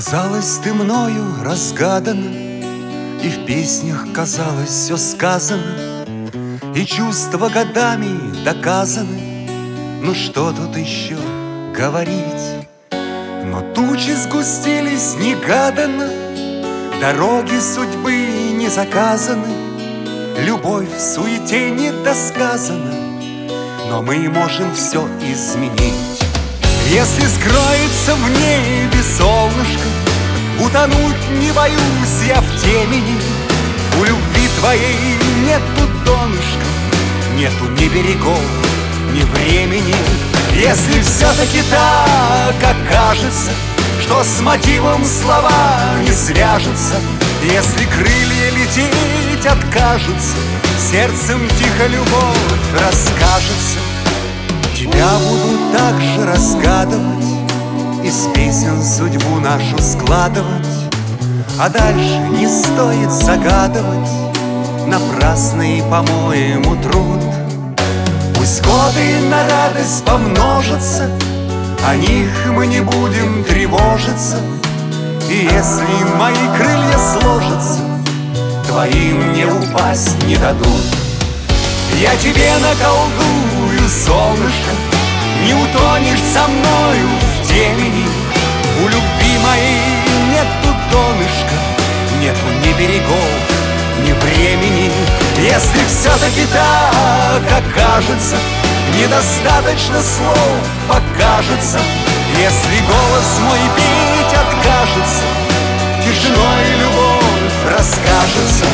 Казалось, ты мною разгадана, и в песнях казалось все сказано, и чувства годами доказаны. Ну что тут еще говорить? Но тучи сгустились негаданно, дороги судьбы не заказаны, любовь в суете недосказана, но мы можем все изменить. Если скроется в небе солнышко, утонуть не боюсь я в темени. У любви твоей нету донышка, нету ни берегов, ни времени. Если все-таки так окажется, что с мотивом слова не свяжутся, если крылья лететь откажутся, сердцем тихо любовь расскажется. Тебя буду также разгадывать, из песен судьбу нашу складывать, а дальше не стоит загадывать напрасный, по-моему, труд. Пусть годы на радость помножатся, о них мы не будем тревожиться. И если мои крылья сложатся, твоим не упасть не дадут. Я тебе наколдую, солнышко, не утонешь со мною в темени. У любви моей нету донышка, нету ни берегов, ни времени. Если все-таки так окажется, недостаточно слов покажется, если голос мой петь откажется, тишиной любовь расскажется.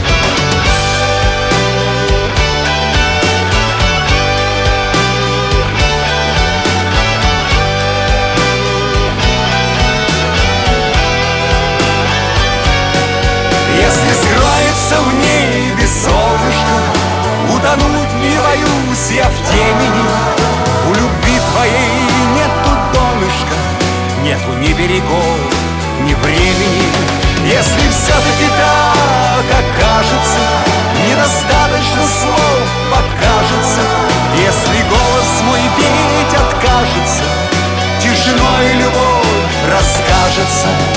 Если скроется в небе солнышко, утонуть не боюсь я в темени. У любви твоей нету донышка, нету ни берегов, ни времени. Если все-таки так окажется, недостаточно слов покажется, если голос мой петь откажется, тишиной любовь расскажется.